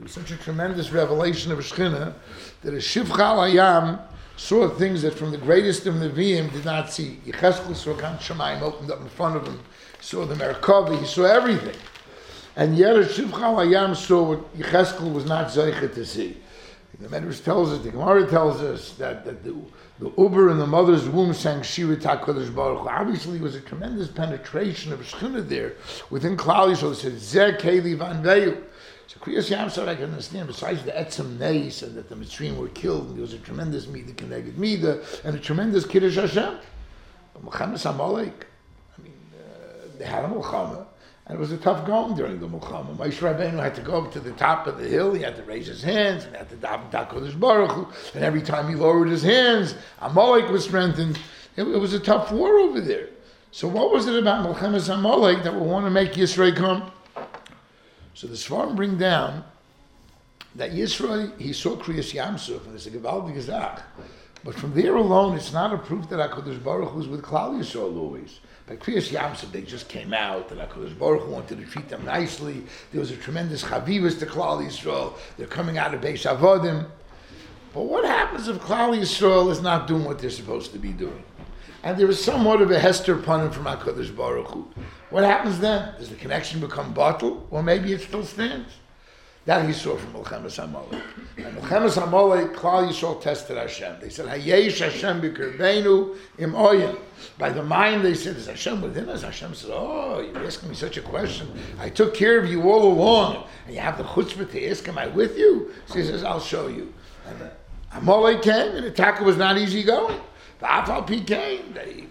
was such a tremendous revelation of Shechina that a Shivcha Hayam saw things that from the greatest of Nevi'im did not see. Yecheskel saw Gan Shamayim opened up in front of him, saw the Merkava, he saw everything. And yet a Shivcha Hayam saw what Yecheskel was not Zeicha to see. The Medrash tells us, the Gemara tells us that the Uber in the mother's womb sang Shira HaKadosh Baruch Hu. Obviously, there was a tremendous penetration of Shechina there within Klal Yisrael. It said Zeh Keli Van Veyu. So Kriyas Yamsar I can understand. Besides the Etzem Neis and that the Mitzrayim were killed, and there was a tremendous Mida Keneged Mida and a tremendous Kiddush Hashem. But Melchemes Amalek, they had a Melchama. And it was a tough going during the Mulchama. Moshe Rabbeinu had to go up to the top of the hill, he had to raise his hands, and had to daven HaKadosh Baruch Hu, and every time he lowered his hands, Amalek was strengthened. It was a tough war over there. So what was it about Melchemes Amalek that would want to make Yisro come? So the Svarim bring down that Yisro, he saw Kriyas Yamsuf, and it's a Gevaldig Zach. But from there alone, it's not a proof that HaKadosh Baruch Hu was with Klal Yisrael always. By Kriyas Yamsuf, they just came out, and HaKadosh Baruch Hu wanted to treat them nicely. There was a tremendous chavivus to Klal Yisrael. They're coming out of Beis Avodim. But what happens if Klal Yisrael is not doing what they're supposed to be doing? And there is somewhat of a Hester Panim from HaKadosh Baruch Hu. What happens then? Does the connection become bottled? Or maybe it still stands? That he saw from Melchemes Amalek. And Melchemes Amalek, Klal Yisrael tested Hashem. They said, Hayesh Hashem b'kirbeinu im oyin. By the mind, they said, is Hashem within us? Hashem said, oh, you're asking me such a question. I took care of you all along. And you have the chutzpah to ask, am I with you? So he says, I'll show you. And Amalek came, and the attack was not easy going. The Afal Pi came. They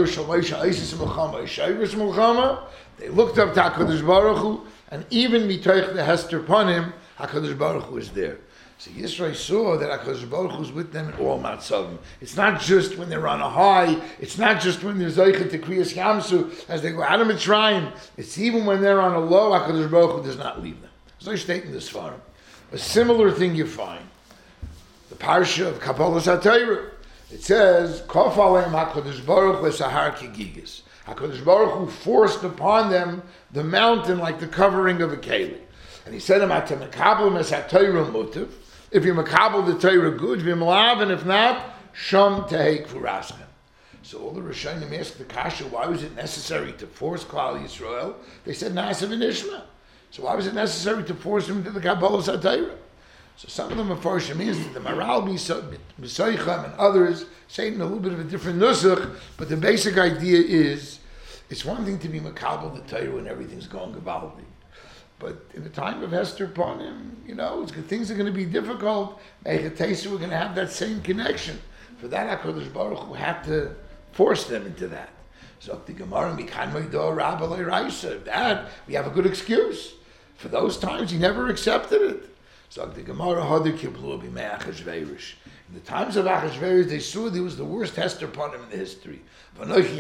looked up to HaKadosh Baruch Hu, and even mitoich the Hester Panim, HaKadosh Baruch Hu is there. So Yisrael saw that HaKadosh Baruch Hu is with them in all matzavim. It's not just when they're on a high. It's not just when they're Zoichet to Kriyas Yamsu as they go out of Mitzrayim. It's even when they're on a low, HaKadosh Baruch Hu does not leave them. As I state in this farm, a similar thing you find. The parsha of Kabbalas HaTorah. It says, Kof aleim HaKadosh Baruch Hu Sahar Kigigis. HaKadosh Baruch Hu forced upon them the mountain like the covering of a keli. And he said to them, if you're makabel the Torah good, and if not, sham tehei kfuraschem. So all the Rishonim asked the Kasha, why was it necessary to force Klal Yisrael? They said, Na'asav v'nishma. So why was it necessary to force him to the Kabbalas HaTorah? So some of them are Farshim is the Maral B'Soichem and others say in a little bit of a different nusach, but the basic idea is, it's one thing to be makabel the Torah when everything's going gevaldi. But in the time of Hester Panim, things are going to be difficult. We're going to have that same connection. For that, HaKadosh Baruch Hu had to force them into that. So the Gemara, that we have a good excuse. For those times, he never accepted it. So the Gemara, in the times of Achashverosh, they saw there was the worst Hester Panim in the history. The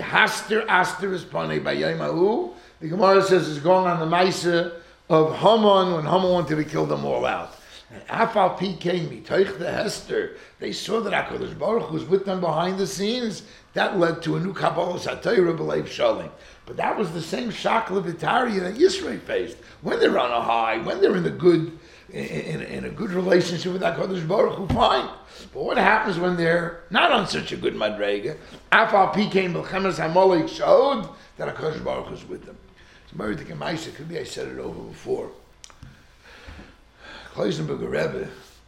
Gemara says it's going on the Maisa of Haman when Haman wanted to kill them all out. And Afal Pi came, Mitoich the Hester, they saw that HaKadosh Baruch Hu was with them behind the scenes. That led to a new Kabbalas HaTorah B'leiv Shalim. But that was the same Shakla V'Tarya that Yisrael faced. When they're on a high, when they're in a good relationship with HaKadosh Baruch Hu, fine. But what happens when they're not on such a good madrega? Afal Pi came, Melchemes Amalek showed that HaKadosh Baruch Hu was with them. Could be I said it over before. Kloisenberger Rebbe,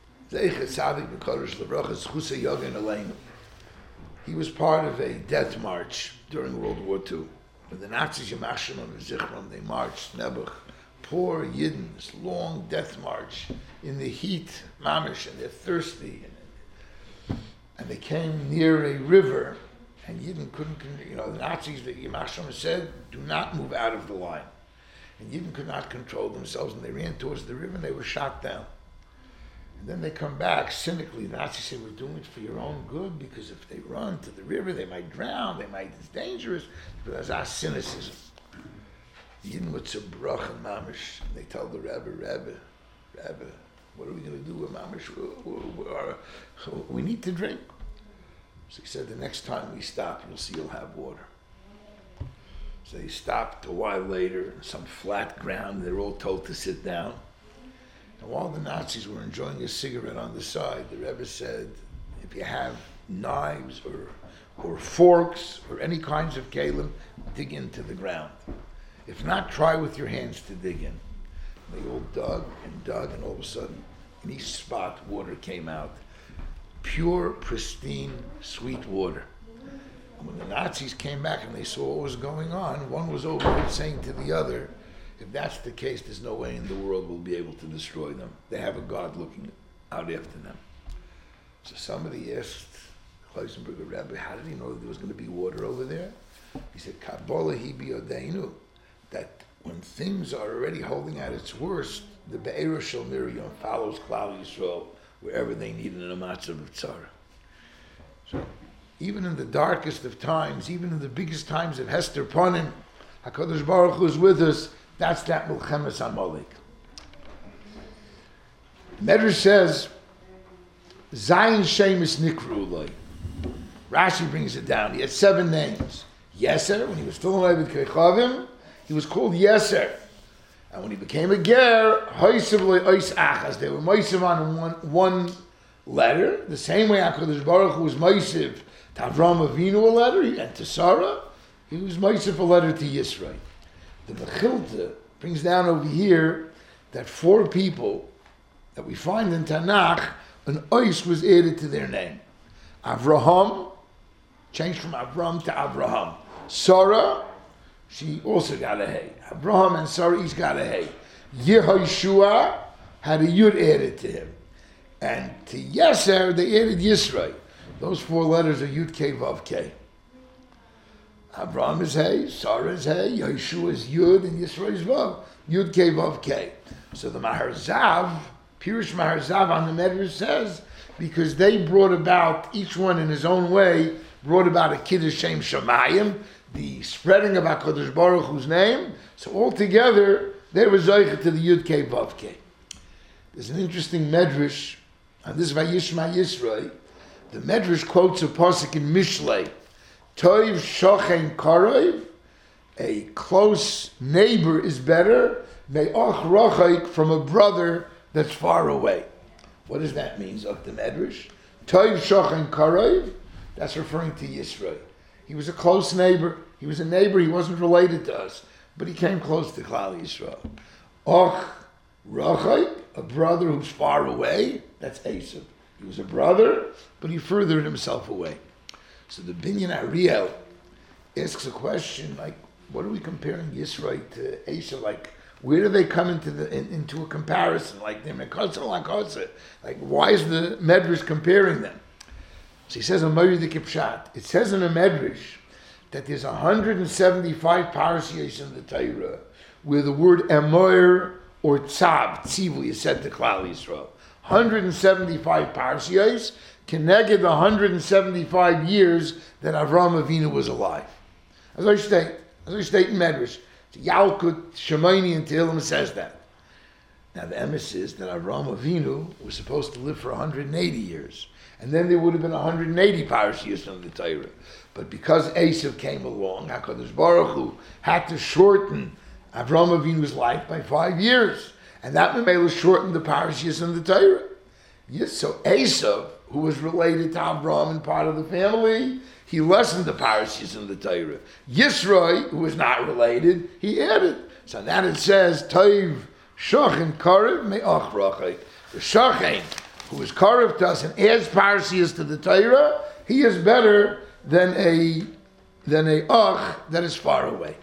he was part of a death march during World War II. When the Nazis, they marched, Nebuch, poor Yidden, this long death march in the heat, mamish, and they're thirsty. And they came near a river, and Yidden couldn't, the Nazis, the Yimashim said, do not move out of the line. And Yidden could not control themselves, and they ran towards the river, and they were shot down. And then they come back cynically. The Nazis say, we're doing it for your own good, because if they run to the river, they might drown, it's dangerous. But that's our cynicism. Yidden with some brach and mamish, and they tell the Rebbe, what are we going to do with mamish? We need to drink. So he said, the next time we stop, you'll see you'll have water. So they stopped a while later, some flat ground. They're all told to sit down. And while the Nazis were enjoying a cigarette on the side, the Rebbe said, if you have knives or forks or any kinds of kalim, dig into the ground. If not, try with your hands to dig in. They all dug, and all of a sudden, in each spot, water came out. Pure, pristine, sweet water. And when the Nazis came back and they saw what was going on, one was over there saying to the other, if that's the case, there's no way in the world we'll be able to destroy them. They have a God looking out after them. So somebody asked Klausenberger Rebbe, how did he know that there was going to be water over there? He said, Kabbalah hi biyodeinu, that when things are already holding at its worst, the Be'er Shel Miriam follows Klal Yisrael wherever they need an amatzah of tzara. So even in the darkest of times, even in the biggest times of Hester Panim, HaKadosh Baruch Hu is with us. That's that Milchemes Amalek. Medrash says, Zayin Shemus Nikru Ulay. Rashi brings it down. He had 7 names. Yeser, when he was still alive with Kechavim, he was called Yeser. And when he became a ger, Hoysev Loi Ois Achas, they were Moisev on one letter, the same way HaKadosh Baruch Hu was Moisev to Avram Avinu a letter, and to Sarah, he was Moisev a letter to Yisrael. The Mechilta brings down over here that 4 people that we find in Tanakh, an Ois was added to their name. Avraham, changed from Avram to Abraham. Sarah, she also got a hey. Abraham and Sarah each got a hey. Yehoshua had a yud added to him. And to Yeser, they added Yisrael. Those 4 letters are Yud Kei Vav Kei. Abraham is hey, Sarah is hey, Yehoshua is Yud, and Yisrael is Vav. Yud Kei Vav Kei. So the Mahar Zav, Pirush Mahar Zav on the Medrash says, because they brought about, each one in his own way, brought about a Kiddush Shem Shamayim, the spreading of HaKadosh Baruch Hu's name. So altogether, they were Zoycha to the Yud Kei Vav Kei. There's an interesting Medrash on this Vayishma Yisrael. The Medrash quotes a pasuk in Mishlei, Toiv Shochen Karov, a close neighbor is better, Me'ach Rachik, from a brother that's far away. What does that mean? Of the Medrash, Toiv Shochen Karov, that's referring to Yisrael. He was a close neighbor. He was a neighbor. He wasn't related to us, but he came close to Klal Yisrael. Och Rachik, a brother who's far away, that's Esav. He was a brother, but he furthered himself away. So the Binyan Ariel asks a question like, what are we comparing Yisrael to Esav? Like, where do they come into a comparison? Like they're Mekotza Lakotza. Like, why is the Medrash comparing them? So he says in Moed Kipshat, it says in a Medrash that there's 175 parashiyos in the Torah where the word Emoir or Tzivu is said to Klal Yisrael. 175 parashiyos connected the 175 years that Avram Avinu was alive. As I state in Medrash, Yalkut Shemaini and Tehillim says that. Now the emes is that Avram Avinu was supposed to live for 180 years. And then there would have been 180 parashiyos in the Torah. But because Esav came along, HaKadosh Baruch Hu had to shorten Avram Avinu's life by 5 years. And that Memela shortened the parashiyos in the Torah. Yes, so Esav, who was related to Avram and part of the family, he lessened the parashiyos in the Torah. Yisroi, who was not related, he added. So now it says, Toiv Shochen Karev Me'ach Rachik. The Shochen, who is Karev to us and adds parashiyos to the Torah, he is better than a Ach that is far away.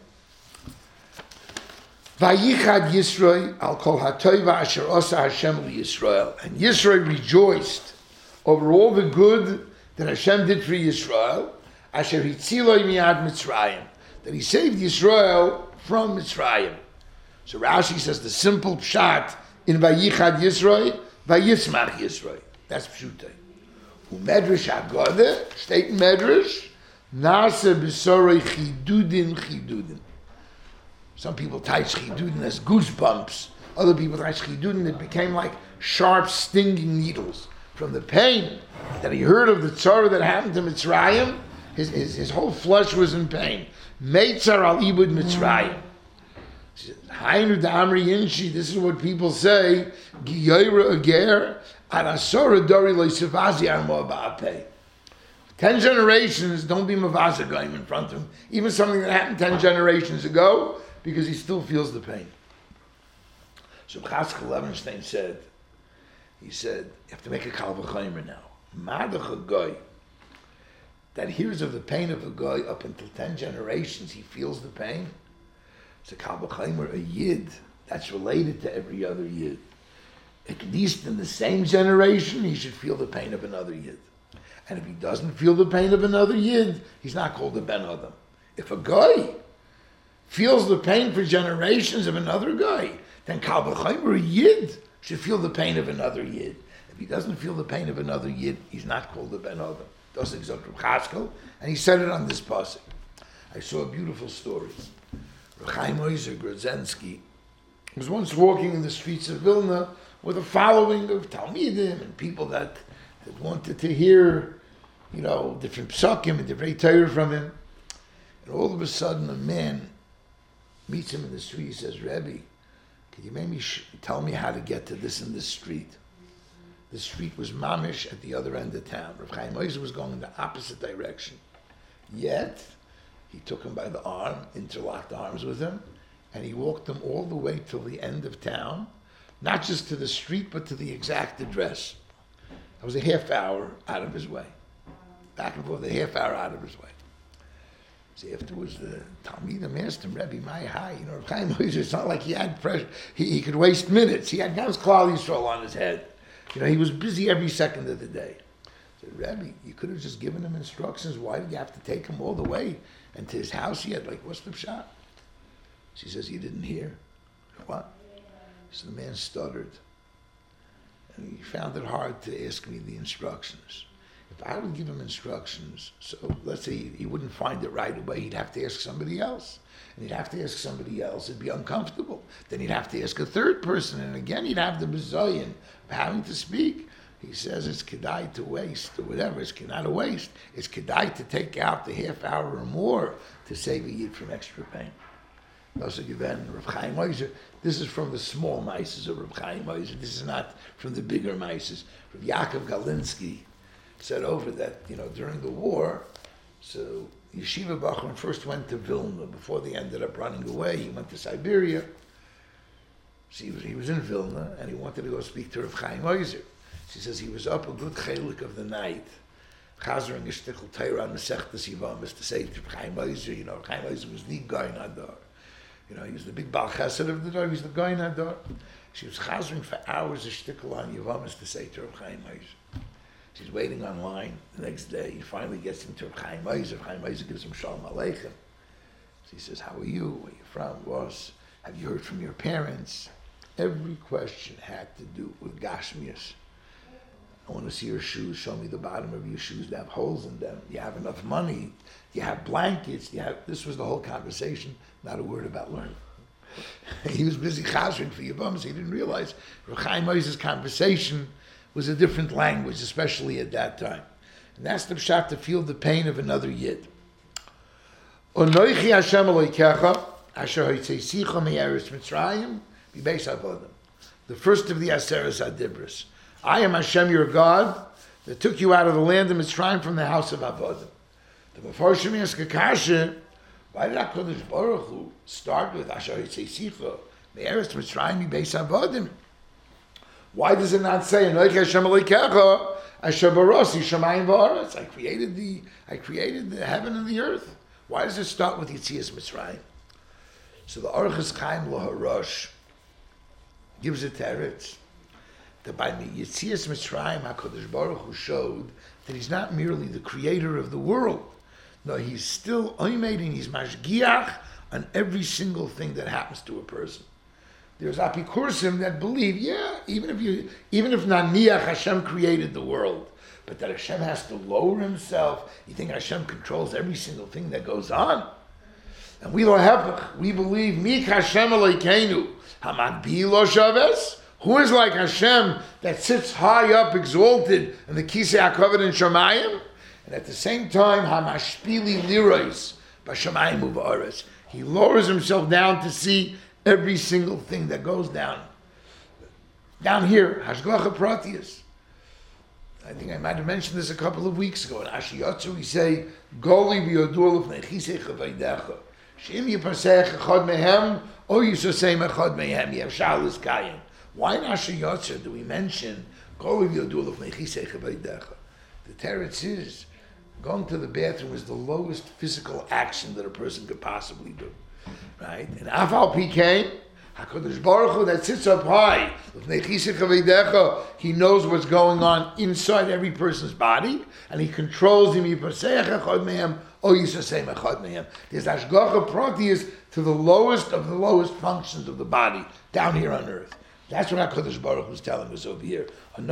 Vayichad Yisroi al kol hatoiva asher osa Hashem liyisrael. And Yisroi rejoiced over all the good that Hashem did for Yisrael, asher hitziloi miad Mitzrayim, that he saved Yisrael from Mitzrayim. So Rashi says the simple pshat in Vayichad Yisroi, Vayitzmach Yisroi. That's pshutay. Umedrash Haggadah, state in Medrash, Nasa b'soroi chidudin. Some people type chidudin as goosebumps. Other people type chidudin, it became like sharp, stinging needles. From the pain that he heard of the tzara that happened to Mitzrayim, his whole flesh was in pain. Meitzar al ibud Mitzrayim. She says, Hainu Damri Inshi, this is what people say, Giyayra Ager, Arasora Dori Loisivazi Armo Ba'apeh. 10 generations, don't be Mavaza going in front of him. Even something that happened 10 generations ago, because he still feels the pain. So Chatzkel Levenstein said, you have to make a Kal V'chomer now. Madach a goy that hears of the pain of a guy up until 10 generations, he feels the pain. It's a Kal V'chomer, a Yid, that's related to every other Yid. At least in the same generation, he should feel the pain of another Yid. And if he doesn't feel the pain of another Yid, he's not called a Ben Adam. If a guy feels the pain for generations of another guy, then Kal V'chomer, a Yid, should feel the pain of another Yid. If he doesn't feel the pain of another Yid, he's not called a Ben Adam. Das is Reb Chatzkel, and he said it on this pasuk. I saw a beautiful story. Reb Chaim Oizer Grodzinski was once walking in the streets of Vilna with a following of Talmidim and people that wanted to hear, different psukim and different Torah from him. And all of a sudden, a man meets him in the street. He says, Rebbe, can you maybe tell me how to get to this and this street? The street was mamish at the other end of town. Reb Chaim Oizer was going in the opposite direction. Yet, he took him by the arm, interlocked arms with him, and he walked him all the way till the end of town, not just to the street, but to the exact address. That was a half hour out of his way. Back and forth, a half hour out of his way. So afterwards, the Talmidim asked him, Rebbe, my high, Reb Chaim Oizer, it's not like he had pressure. He could waste minutes. He had Gams Klal Yisrael on his head. He was busy every second of the day. I said, Rebbe, you could have just given him instructions. Why did you have to take him all the way? And to his house, he had what's the pshat? She says, you didn't hear. What? So the man stuttered. And he found it hard to ask me the instructions. If I would give him instructions, so let's say he wouldn't find it right away, he'd have to ask somebody else. And he'd have to ask somebody else, it'd be uncomfortable. Then he'd have to ask a third person, and again he'd have the bizayon of having to speak. He says it's kedai to waste, or whatever, it's not a waste. It's kedai to take out the half hour or more to save a yid from extra pain. Also given Reb Chaim Oizer, this is from the small mices of Reb Chaim Oizer, this is not from the bigger mices. Reb Yaakov Galinsky said over that, during the war, so Yeshiva Bachman first went to Vilna before they ended up running away. He went to Siberia. So he was in Vilna and he wanted to go speak to Reb Chaim Oizer. She says he was up a good chelik of the night, chazering a shtickle Torah on Masechtas Yivamis to say to Reb Chaim Oizer, Reb Chaim Oizer was the Goyin Hadar. He was the big Baal Chesed of the Dor, he was the Goyin Hadar. She was chazering for hours a shtickle on Yivamis to say to Reb Chaim Oizer. She's waiting online. The next day, he finally gets into Reb Chaim Oizer. Chaim Oizer gives him Shalom Aleichem. She says, how are you? Where are you from? Was? Have you heard from your parents? Every question had to do with Gashmias. I want to see your shoes. Show me the bottom of your shoes. They have holes in them. Do you have enough money? Do you have blankets? This was the whole conversation. Not a word about learning. He was busy chazering for Yavams. He didn't realize Reb Chaim Oizer's conversation was a different language, especially at that time. And that's the pshat, to feel the pain of another yid. Onoichi Hashem Elokecha, asher hotzeisecha me'eretz Mitzrayim, b'beis avodim. The first of the Aseres Adibros. I am Hashem your God, that took you out of the land of Mitzrayim from the house of Avodim. The Mefarshim ask a kasha, why did HaKadosh Baruch Hu start with asher hotzeisecha me'eretz Mitzrayim, b'beis avodim? Why does it not say Anoich Hashem Elokecha asher barasi shamayim v'aretz? I created the heaven and the earth. Why does it start with Yitzias Mitzrayim? So the Orchos Chaim Laharosh gives it teretz that by the Yitzias Mitzrayim, HaKadosh Baruch Hu showed that he's not merely the creator of the world. No, he's still oimed and he's mashgiach on every single thing that happens to a person. There's apikursim that believe, even if Naniach Hashem created the world, but that Hashem has to lower himself. You think Hashem controls every single thing that goes on? And we believe, Mik Hashem Elokeinu, Hamagbi lo shaves. Who is like Hashem that sits high up, exalted, in the Kisei HaKavod in Shamayim? And at the same time, Hamashpili lirois, b'Shamayim u'ba'aretz. He lowers himself down to see every single thing that goes down here, hashgacha pratius. I think I might have mentioned this a couple of weeks ago. In Ashiyotzu we say, Goli v'yodul v'nechisei chavaydecha. Shim yipasech echad mehem, o yisosem echad mehem, yev shalis kayim. Why in Ashiyotzu do we mention Goli v'yodul v'nechisei chavaydecha? The teretz is, going to the bathroom is the lowest physical action that a person could possibly do. Right? And Afal Pikein, HaKadosh Baruch Hu that sits up high, he knows what's going on inside every person's body, and he controls him. There's Hashgacha Pratius to the lowest of the lowest functions of the body down here on earth. That's what HaKadosh Baruch Hu is telling us over here.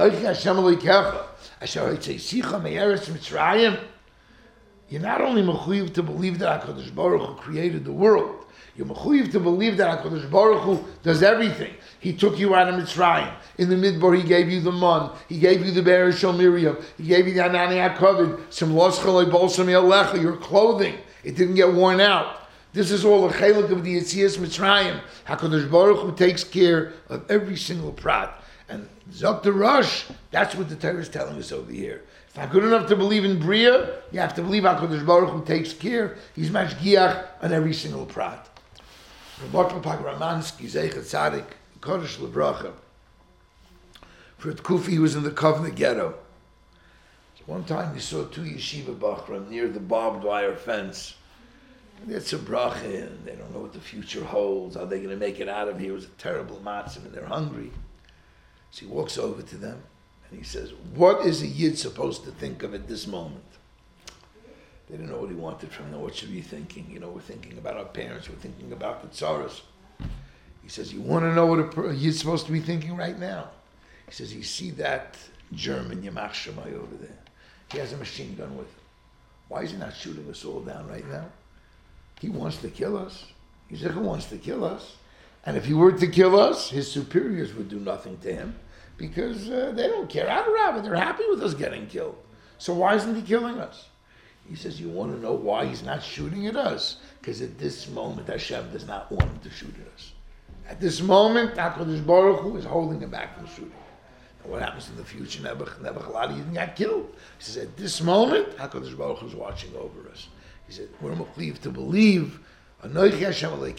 You're not only mechuyev to believe that HaKadosh Baruch Hu created the world, you're mechuyev to believe that HaKadosh Baruch Hu does everything. He took you out of Mitzrayim. In the Midbar, He gave you the man. He gave you the Be'er Shel Miriam. He gave you the Anani HaKavod, some loschalei bolsam yalecha, your clothing. It didn't get worn out. This is all a chelik of the Yetzias Mitzrayim. HaKadosh Baruch Hu takes care of every single prat. And Dr. Rush, that's what the Torah is telling us over here. It's not good enough to believe in Bria. You have to believe HaKadosh Baruch Hu takes care. He's mashgiach on every single prat. Rabbi Pagramansky, Zeichet Tzadik, Kodesh Lebracha. For Tkufi, he was in the Kovna ghetto. So one time he saw two yeshiva bachram near the barbed wire fence. It's a bracha, and they don't know what the future holds. How are they going to make it out of here? It was a terrible matzah, and they're hungry. So he walks over to them, and he says, what is a yid supposed to think of at this moment? They didn't know what he wanted from them. What should we be thinking? We're thinking about our parents. We're thinking about the tzaras. He says, you want to know what a yid's supposed to be thinking right now? He says, you see that German Yamach Shemai over there? He has a machine gun with him. Why is he not shooting us all down right now? He wants to kill us. Yisrael wants to kill us. And if he were to kill us, his superiors would do nothing to him because they don't care. They're happy with us getting killed. So why isn't he killing us? He says, you want to know why he's not shooting at us? Because at this moment, Hashem does not want him to shoot at us. At this moment, HaKadosh Baruch Hu is holding him back from shooting. And what happens in the future? Nebuchadnezzar didn't get killed. He says, at this moment, HaKadosh Baruch Hu is watching over us. He said, we're mechuyev to believe, not only Bria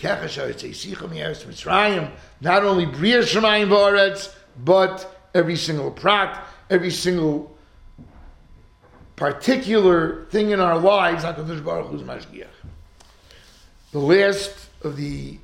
Shemayim V'aretz, but every single prat, every single particular thing in our lives, HaKadosh Baruch Hu is mashgiach. The last of the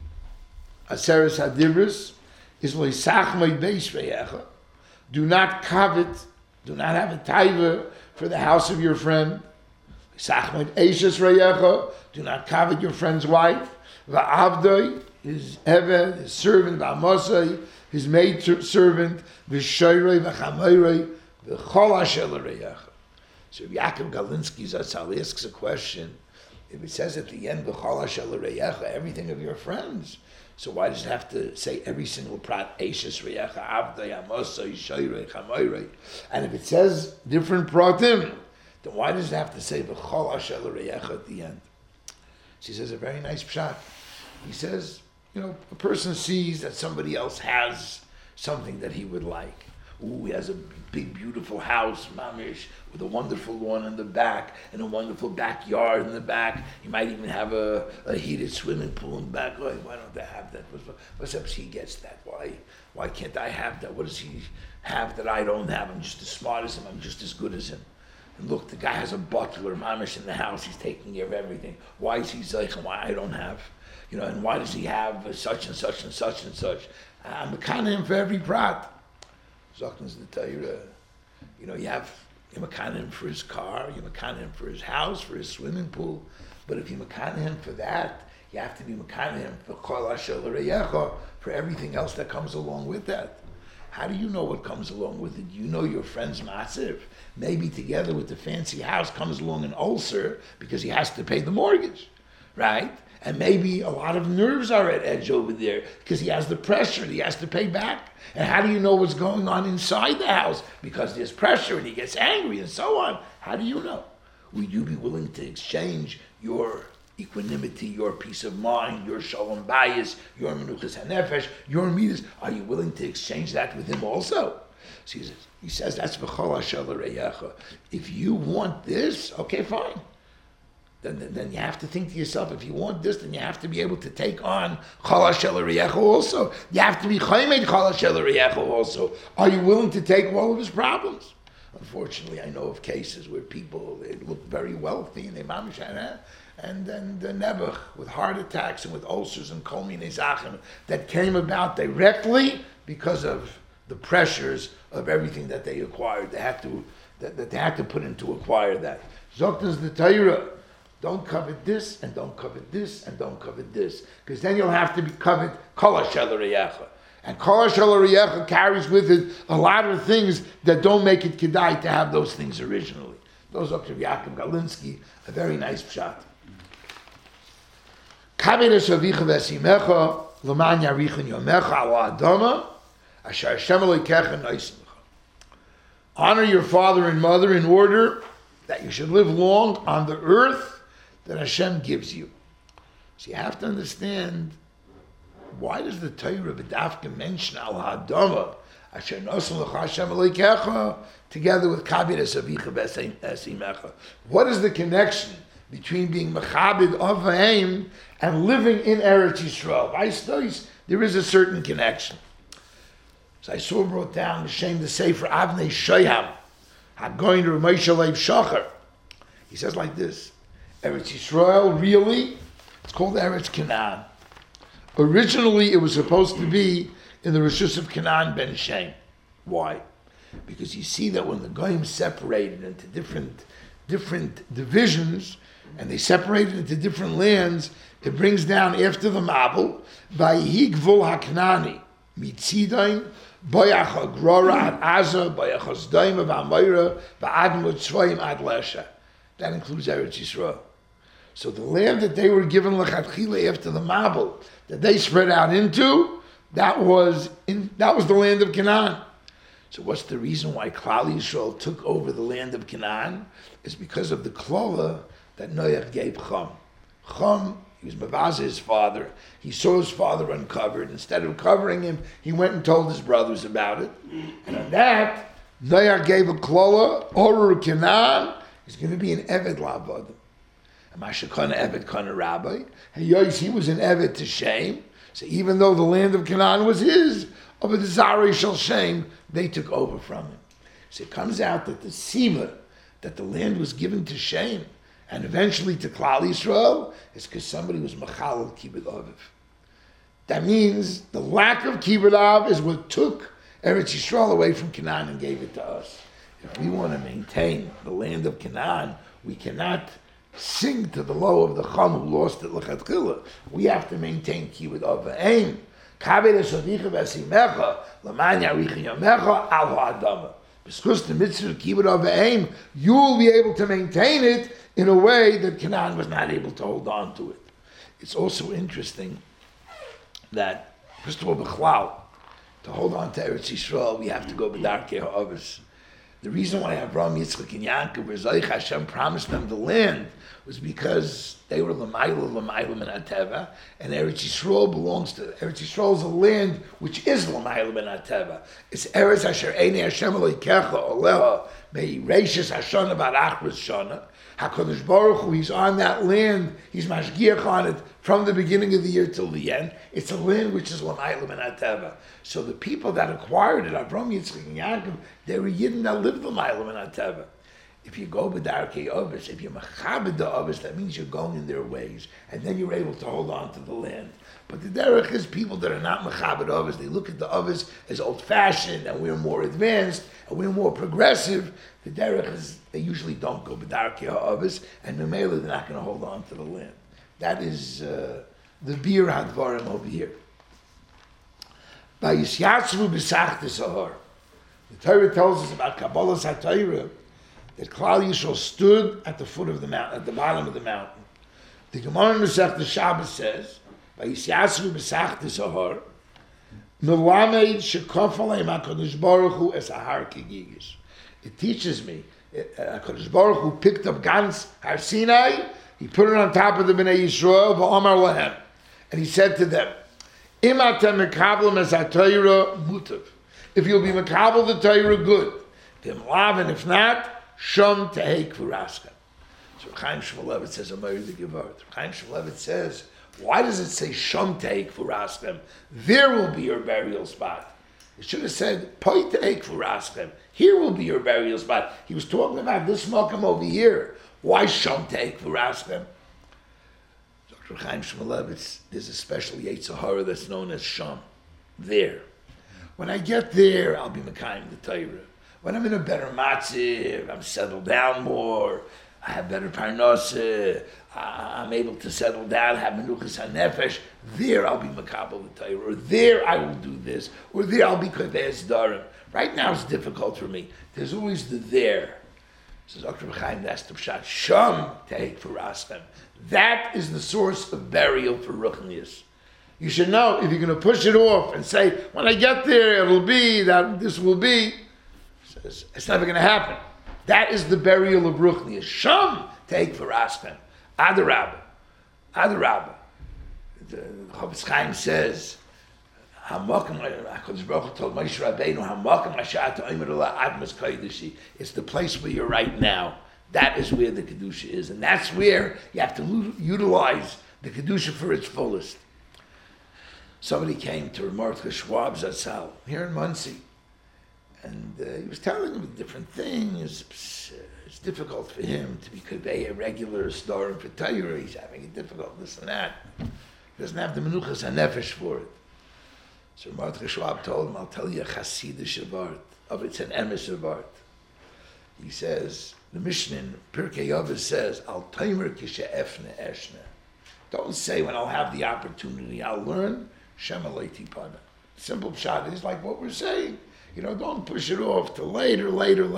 Aseres HaDibros is Loisachmei Beis Reyecha. Do not covet, do not have a taiva for the house of your friend. Loisachmei Eishes Reyecha. Do not covet your friend's wife. Va'avdoi, his eved, his servant, va'amosai, his maid servant, v'shoyrei, v'chamoyrei, v'chol asher l'reyecha. So Yaakov Galinsky Zatzal asks a question. If it says at the end, v'chol asher l'reyecha, everything of your friends, so why does it have to say every single prat, eishes reyecha, avdoi, amosai, shoyrei, chamoyrei? And if it says different pratim, then why does it have to say v'chol asher l'reyecha at the end? So he says a very nice pshat. He says, a person sees that somebody else has something that he would like. Ooh, he has a big, beautiful house, mamish, with a wonderful lawn in the back and a wonderful backyard in the back. He might even have a heated swimming pool in the back. Oh, why don't I have that? Perhaps he gets that. Why can't I have that? What does he have that I don't have? I'm just as smart as him. I'm just as good as him. And look, the guy has a butler, mamish, in the house. He's taking care of everything. Why is he zeich and why I don't have? And why does he have such and such and such and such? I'm mekanim him for every prat. Zokn's the Torah. You have mekanim for his car, you mekanim for his house, for his swimming pool. But if you mekanim him for that, you have to be mekanim him for kol asher l'reyecha, for everything else that comes along with that. How do you know what comes along with it? You know your friend's matziv. Maybe together with the fancy house comes along an ulcer because he has to pay the mortgage, right? And maybe a lot of nerves are at edge over there because he has the pressure and he has to pay back. And how do you know what's going on inside the house? Because there's pressure and he gets angry and so on. How do you know? Would you be willing to exchange your equanimity, your peace of mind, your shalom bayis, your menuchas hanefesh, your midas. Are you willing to exchange that with him also? So he says that's v'chol hashel reyecha. If you want this, okay, fine. Then you have to think to yourself, if you want this, then you have to be able to take on Chol HaShel Reyecha also. You have to be Chaymed Chol HaShel Reyecha also. Are you willing to take all of his problems? Unfortunately, I know of cases where people, they look very wealthy and they mamish, and then the nebuch with heart attacks and with ulcers and kol minei zachem that came about directly because of the pressures of everything that they acquired. They had to put in to acquire that. Zoktas the Torah. Don't covet this, and don't covet this, and don't covet this. Because then you'll have to be covet Kol HaShel Reyecha. And Kol HaShel Reyecha carries with it a lot of things that don't make it kedai to have those things originally. Those are Yaakov Galinsky, a very nice pshat. Kavedes avicha v'esimecha, l'man yarichin yomecha ala adama, asher Hashem Elokecha noismecha. Honor your father and mother in order that you should live long on the earth that Hashem gives you. So you have to understand, why does the Torah B'dafka mention Al Ha'adama Asher Nosan L'cha Hashem Elokecha together with Kavidas Avicha V'esimecha? What is the connection between being Mechabed of V'aim and living in Eretz Yisrael? There is a certain connection. So I saw brought down M'Shem the Sefer Avnei Shoyam Hagoyin to Moshe Leib Shachar. He says like this: Eretz Yisrael, really, it's called Eretz Canaan. Originally, it was supposed to be in the Rishus of Canaan ben Shem. Why? Because you see that when the Goyim separated into different divisions, and they separated into different lands, it brings down after the Mabul, Vayihi Gvul HaKnani, Mitzidain, Boyach HaGrora Ad Aza, Boyach HaZdaim of Amayra, Va'ad Mutzvayim Ad Lesha. That includes Eretz Yisrael. So the land that they were given Lechatchila after the Mabul, that they spread out into, that was the land of Canaan. So what's the reason why Klal Yisrael took over the land of Canaan? It's because of the klola that Noach gave Chum. Chum, he was Mavazah, his father. He saw his father uncovered. Instead of covering him, he went and told his brothers about it. And on that, Noach gave a klola, Orur Canaan, he's going to be an Eved La'avodim. Mashakana Eved Kana Rabbi. And Yos, he was an Eved to Shem. So even though the land of Canaan was his, of a Zari Shel Shem, they took over from him. So it comes out that the Siva, that the land was given to Shem, and eventually to Klal Yisrael, is because somebody was Mechalel Kibbud Aviv. That means the lack of Kibbud Av is what took Eretz Yisrael away from Canaan and gave it to us. If we want to maintain the land of Canaan, we cannot sing to the low of the Chum who lost it l'chatchila. We have to maintain Kibbud Av v'aim. Kaveh l'sodicha v'esimecha l'man yarichin yamecha al ha'adama. Because the mitzvah of Kibbud Av v'aim, you will be able to maintain it in a way that Canaan was not able to hold on to it. It's also interesting that, first of all, b'chlal, to hold on to Eretz Yisrael, we have to go b'darkei ha'avos. The reason why Avraham, Yitzchak, and Yaakov, Rezaich Hashem promised them the land was because they were l'mayla min hateva, and Eretz Yisrael belongs to Eretz Yisrael is a land which is l'mayla min hateva. It's Eretz Asher Einei Hashem Elokecha Oleha Mei Reishis Hashana Barachris Shana. HaKadosh Baruch Hu, he's on that land, he's mashgiach on it from the beginning of the year till the end. It's a land which is l'mayla min hateva. So the people that acquired it, Avraham, Yitzchak, and Yaakov, they were Yidden that lived l'mayla min hateva. If you go b'darkei avos, if you're machabed the avos, that means you're going in their ways, and then you're able to hold on to the land. But the derech is people that are not machabed avos. They look at the avos as old-fashioned, and we're more advanced, and we're more progressive. The derech is they usually don't go b'darkei avos, and memela they're not going to hold on to the land. That is the bir hadvarim over here. By Yisyatzvu b'sachtes ahar, the Torah tells us about Kabbalas HaTorah, that Klal Yisrael stood at the foot of the mountain, at the bottom of the mountain. The Gemara in Masechta Shabbos says, "Vayisyasu b'sachtes ahar, melamed shekaf aleim HaKadosh Baruch Hu es ahar kegigis." It teaches me, HaKadosh Baruch Hu picked up Gans Har Sinai, He put it on top of the Bnei Yisrael, v'amar lahem. And he said to them, Im atem mekabel es ha-Torah mutav. If you'll be mekabel the Torah, good. V'im lav, and if not, shom tehei kfuraschem. So Chaim Shmulevitz says, Amar the Gevart. Chaim Shmulevitz says, why does it say shom tehei kfuraschem? There will be your burial spot. It should have said, poi tehei kfuraschem. Here will be your burial spot. He was talking about this malkum over here. Why shom tehei kfuraschem? Dr. Chaim Shmulevitz, there's a special Yetzirah that's known as shom. There. When I get there, I'll be mekayim the Torah. When I'm in a better matziv, I'm settled down more, I have better parnaseh, I'm able to settle down, have menuchas hanefesh, there I'll be makabel the Torah, or there I will do this, or there I'll be kodesh darim. Right now it's difficult for me. There's always the there. Says Dr. Chaim, that's the pshat. Sham tehei kfuraschem. That is the source of burial for ruchnius. You should know, if you're going to push it off and say, when I get there, it'll be, that this will be, says, it's never going to happen. That is the burial of ruchnius. Sham tehei kfuraschem. Adarabah. Adarabah. The Chofetz Chaim says, HaKadosh Baruch Hu told Moshe Rabbeinu, Hamakom Hashat Omer Ula Admas Kodeshi. It's the place where you're right now. That is where the Kedusha is. And that's where you have to utilize the Kedusha for its fullest. Somebody came to Ramortka Schwab Zatzal here in Muncie. And he was telling him different things. It's difficult for him to be a regular star for Torah. He's having it difficult, this and that. He doesn't have the menuchas hanefesh for it. So Ramortka Schwab told him, I'll tell you a chassidish avart, of it's an emes avart. He says, the Mishnah in Pirkei Avos says, Al taimer kishe'efne eshne. Don't say when I'll have the opportunity, I'll learn. Shema leiti pana. Simple pshat is like what we're saying. Don't push it off to later.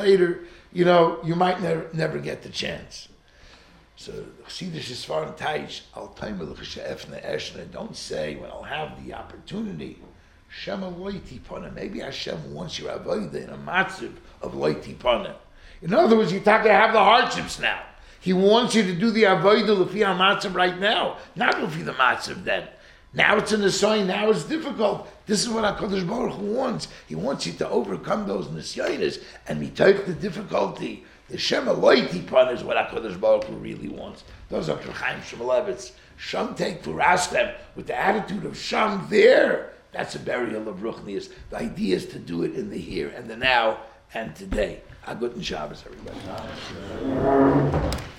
You might never get the chance. So Chassidish is far and taich. Al taimer kishe'efne eshne. Don't say when I'll have the opportunity. Shema leiti pana. Maybe Hashem wants your avodah in a matziv of leiti pana. In other words, you're talking to have the hardships now. He wants you to do the avodah lefi ha-matzav right now, not lefi the matzav then. Now it's in the sign, now it's difficult. This is what HaKadosh Baruch Hu wants. He wants you to overcome those nisyonis and take the difficulty. The Shema Loiti Pan is what HaKadosh Baruch Hu really wants. Those are Chaim Shmulevitz. Sham take for Rastem with the attitude of Sham there. That's a burial of Ruchnius. The idea is to do it in the here and the now and today. A good Shabbos, everybody.